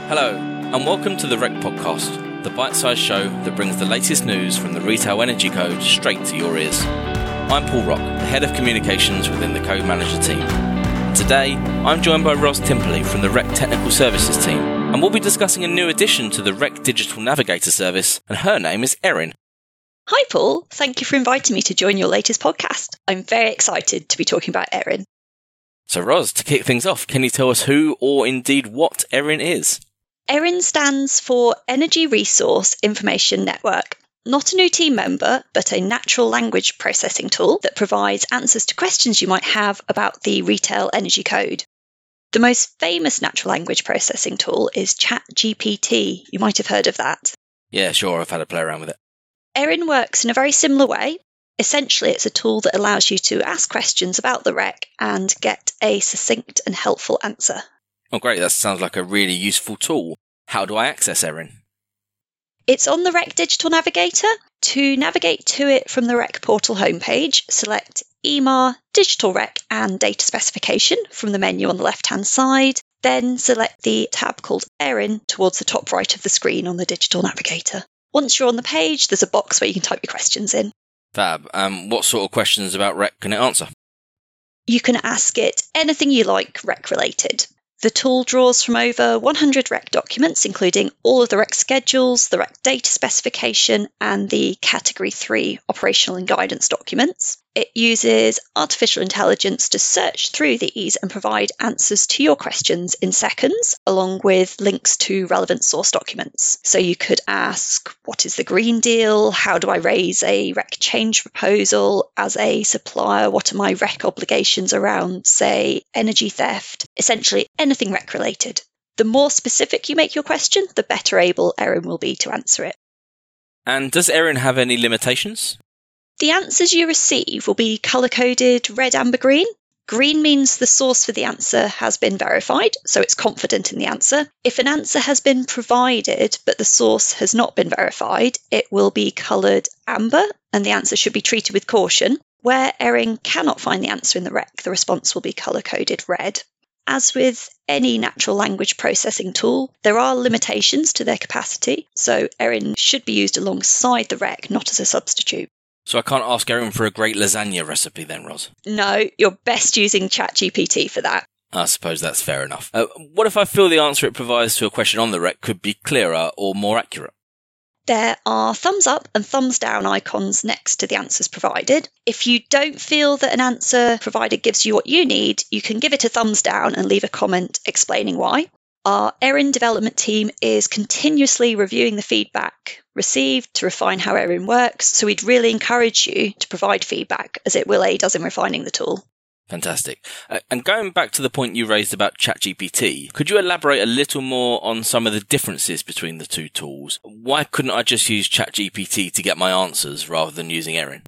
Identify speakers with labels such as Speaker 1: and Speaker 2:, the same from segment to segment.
Speaker 1: Hello, and welcome to the REC Podcast, the bite-sized show that brings the latest news from the Retail Energy Code straight to your ears. I'm Paul Rock, the Head of Communications within the Code Manager team. Today, I'm joined by Ros Timperley from the REC Technical Services team, and we'll be discussing a new addition to the REC Digital Navigator service, and her name is Erin.
Speaker 2: Hi Paul, thank you for inviting me to join your latest podcast. I'm very excited to be talking about Erin.
Speaker 1: So Ros, to kick things off, can you tell us who or indeed what Erin is?
Speaker 2: Erin stands for Energy Resource Information Network. Not a new team member, but a natural language processing tool that provides answers to questions you might have about the Retail Energy Code. The most famous natural language processing tool is ChatGPT. You might have heard of that.
Speaker 1: Yeah, sure, I've had a play around with it.
Speaker 2: Erin works in a very similar way. Essentially, it's a tool that allows you to ask questions about the REC and get a succinct and helpful answer.
Speaker 1: Oh great, that sounds like a really useful tool. How do I access Erin?
Speaker 2: It's on the REC Digital Navigator. To navigate to it from the REC portal homepage, select EMAR, Digital REC and Data Specification from the menu on the left-hand side. Then select the tab called Erin towards the top right of the screen on the Digital Navigator. Once you're on the page, there's a box where you can type your questions in.
Speaker 1: Fab. What sort of questions about REC can it answer?
Speaker 2: You can ask it anything you like REC related. The tool draws from over 100 REC documents, including all of the REC schedules, the REC data specification, and the Category 3 operational and guidance documents. It uses artificial intelligence to search through these and provide answers to your questions in seconds, along with links to relevant source documents. So you could ask, what is the Green Deal? How do I raise a REC change proposal? As a supplier, what are my REC obligations around, say, energy theft? Essentially, anything REC related. The more specific you make your question, the better able Erin will be to answer it.
Speaker 1: And does Erin have any limitations?
Speaker 2: The answers you receive will be colour-coded red, amber, green. Green means the source for the answer has been verified, so it's confident in the answer. If an answer has been provided but the source has not been verified, it will be coloured amber and the answer should be treated with caution. Where Erin cannot find the answer in the REC, the response will be colour-coded red. As with any natural language processing tool, there are limitations to their capacity, so Erin should be used alongside the REC, not as a substitute.
Speaker 1: So I can't ask Erin for a great lasagna recipe then, Ros?
Speaker 2: No, you're best using ChatGPT for that.
Speaker 1: I suppose that's fair enough. What if I feel the answer it provides to a question on the REC could be clearer or more accurate?
Speaker 2: There are thumbs up and thumbs down icons next to the answers provided. If you don't feel that an answer provided gives you what you need, you can give it a thumbs down and leave a comment explaining why. Our Erin development team is continuously reviewing the feedback received to refine how Erin works, so we'd really encourage you to provide feedback as it will aid us in refining the tool.
Speaker 1: Fantastic. And going back to the point you raised about ChatGPT, could you elaborate a little more on some of the differences between the two tools? Why couldn't I just use ChatGPT to get my answers rather than using Erin?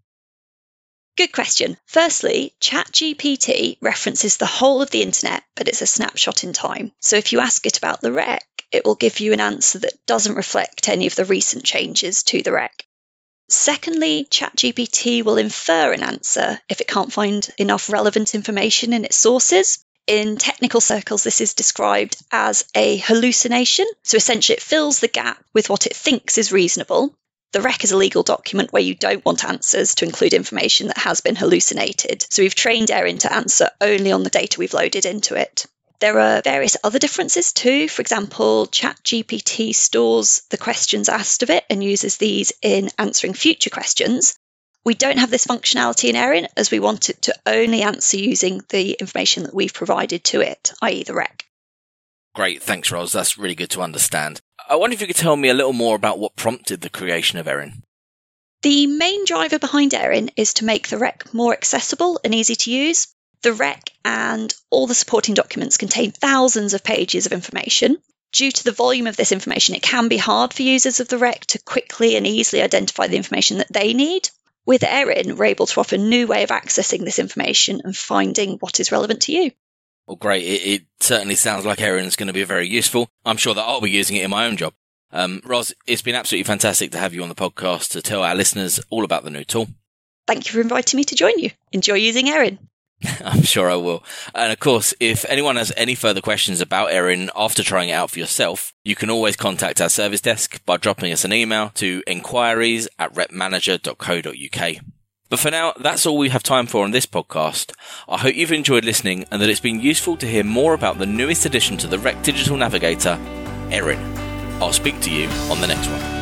Speaker 2: Good question. Firstly, ChatGPT references the whole of the internet, but it's a snapshot in time. So if you ask it about the REC, it will give you an answer that doesn't reflect any of the recent changes to the REC. Secondly, ChatGPT will infer an answer if it can't find enough relevant information in its sources. In technical circles, this is described as a hallucination. So essentially, it fills the gap with what it thinks is reasonable. The REC is a legal document where you don't want answers to include information that has been hallucinated. So we've trained Erin to answer only on the data we've loaded into it. There are various other differences too. For example, ChatGPT stores the questions asked of it and uses these in answering future questions. We don't have this functionality in Erin as we want it to only answer using the information that we've provided to it, i.e. the REC.
Speaker 1: Great, thanks Ros, that's really good to understand. I wonder if you could tell me a little more about what prompted the creation of Erin.
Speaker 2: The main driver behind Erin is to make the REC more accessible and easy to use. The REC and all the supporting documents contain thousands of pages of information. Due to the volume of this information, it can be hard for users of the REC to quickly and easily identify the information that they need. With Erin, we're able to offer a new way of accessing this information and finding what is relevant to you.
Speaker 1: Well, great. It certainly sounds like Erin's going to be very useful. I'm sure that I'll be using it in my own job. Ros, it's been absolutely fantastic to have you on the podcast to tell our listeners all about the new tool.
Speaker 2: Thank you for inviting me to join you. Enjoy using Erin.
Speaker 1: I'm sure I will. And of course, if anyone has any further questions about Erin after trying it out for yourself, you can always contact our service desk by dropping us an email to enquiries@repmanager.co.uk. But for now, that's all we have time for on this podcast. I hope you've enjoyed listening and that it's been useful to hear more about the newest addition to the REC Digital Navigator, Erin. I'll speak to you on the next one.